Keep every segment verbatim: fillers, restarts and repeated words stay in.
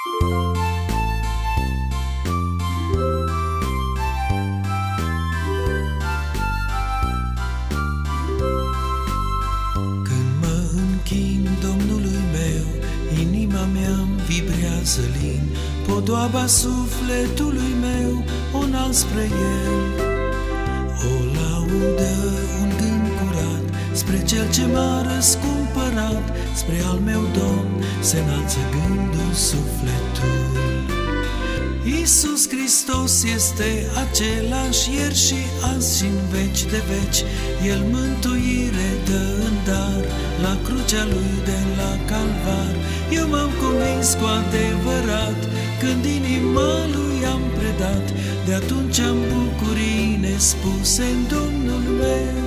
Când mă închin Domnului meu, inima mea-mi vibrează lin, podoaba sufletului meu o înalt spre El. O laudă, un gând curat, spre Cel ce m-a răscumpărat, spre al meu Domn se înalță gândul, sufletul. Iisus Hristos este același ieri și azi și în veci de veci. El mântuire dă în dar la crucea Lui de la Calvar. Eu m-am convins cu adevărat când inima Lui am predat. De atunci am bucurii nespuse în Domnul meu.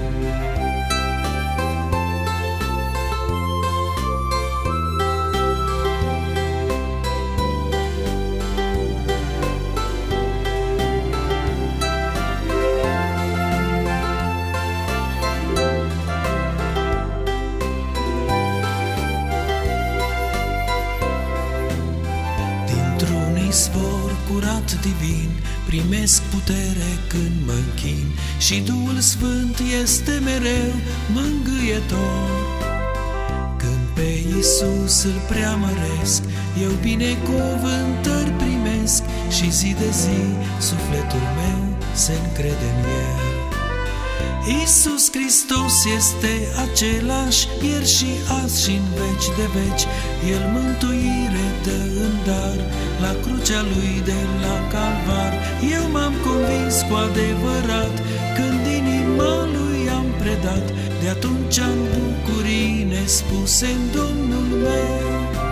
Dintr-un izvor curat divin primesc putere când mă închin, și Duhul Sfânt este mereu mângâietor. Când pe Iisus îl preamăresc, eu binecuvântări primesc, și zi de zi sufletul meu se încrede în El. Iisus Hristos este același ieri și azi și în veci de veci. El mântuire dă în dar la crucea Lui de la Calvar. Eu m-am convins cu adevărat când inima Lui am predat. De atunci am bucurii nespuse în Domnul meu.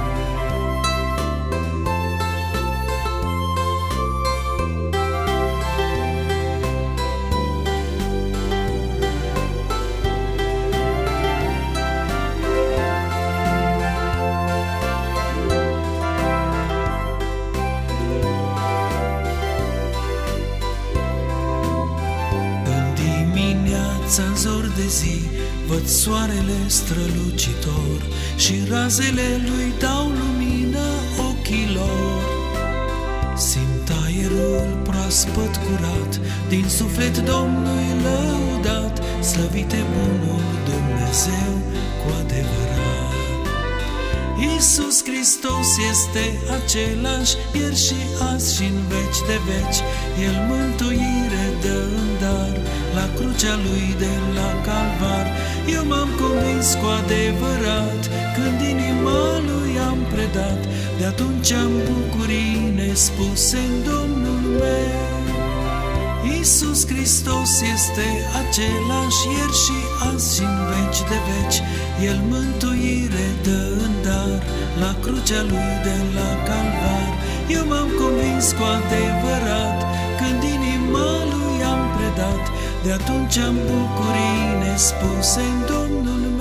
În zor de zi văd soarele strălucitor, și razele Lui dau lumină ochilor. Simt aerul proaspăt curat, din suflet Domnului lăudat, slăvite bunul Dumnezeu cu adevărat. Iisus Hristos este același ieri și azi și în veci de veci. El mântuire dă în dar la crucea Lui de la Calvar. Eu m-am convins cu adevărat când inima Lui am predat. De atunci am bucurii nespuse în Domnul meu. Iisus Hristos este același ieri și azi și în veci de veci. El mântuire dă în dar la crucea Lui de la Calvar. Eu m-am convins cu adevărat când inima Lui am predat. De atunci am bucurii nespuse în Domnul meu.